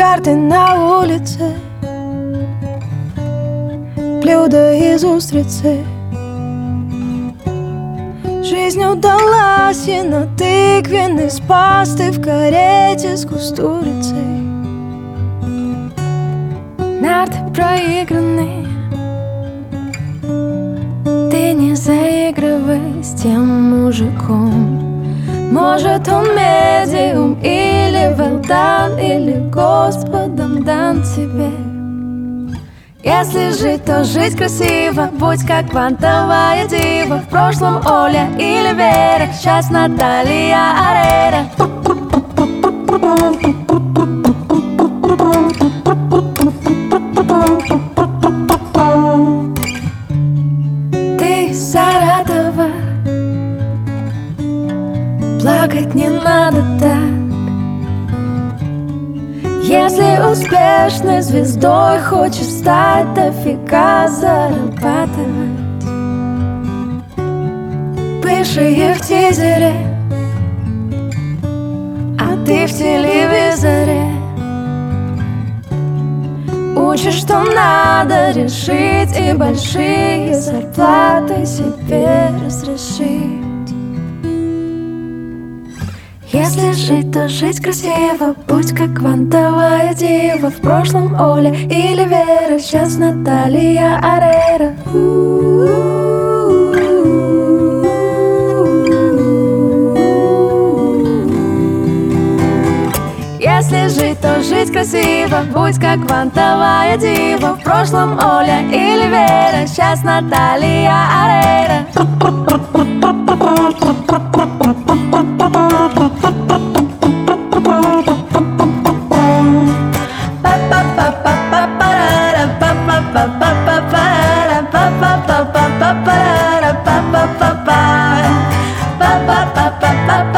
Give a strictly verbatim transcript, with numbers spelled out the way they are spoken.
карты на улице, блюдо из устрицы. Жизнь удалась, и на тыквенный спас ты в карете с кустурицей. Нарты проиграны, ты не заигрывай с тем мужиком. Может, он медиум или велдан, или Господом дан тебе. Если жить, то жить красиво, будь как квантовая дива. В прошлом Оля или Вера, сейчас Наталья Орейро. Ты из Саратова, плакать не надо так. Если успешной звездой хочешь стать, дофига зарабатывать. Бывшие в тизере, а ты в телевизоре. Учишь, что надо решить, и большие зарплаты себе разрешить. Если жить, то жить красиво, будь как квантовая дива. В прошлом Оля или Вера, сейчас Наталья Орейро. Если жить, то жить красиво, будь как квантовая дива. В прошлом Оля или Вера, сейчас Наталья Орейро. Ba ba ba ba ba